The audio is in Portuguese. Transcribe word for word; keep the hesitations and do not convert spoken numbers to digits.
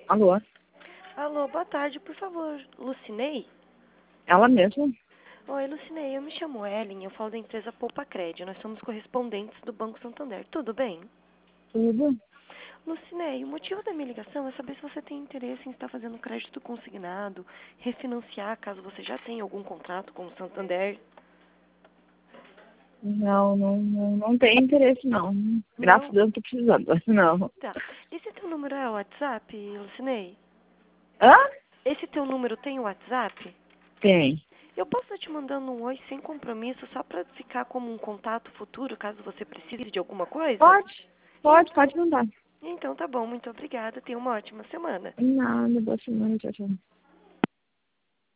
Alô? Alô, boa tarde, por favor, Lucinei? Ela mesma? Oi, Lucinei, eu me chamo Ellen, eu falo da empresa Poupa Crédito, nós somos correspondentes do Banco Santander, tudo bem? Tudo? Lucinei, o motivo da minha ligação é saber se você tem interesse em estar fazendo crédito consignado, refinanciar caso você já tenha algum contrato com o Santander. Não, não, não, não tem interesse não. Graças a Não? Deus não tô precisando. Não. Tá. Esse teu número é o WhatsApp, Lucinei? Hã? Esse teu número tem o WhatsApp? Tem. Eu posso estar te mandando um oi sem compromisso, só para ficar como um contato futuro, caso você precise de alguma coisa? Pode? Pode, pode mandar. Então tá bom, muito obrigada. Tenha uma ótima semana. Nada, boa semana, tchau, tchau.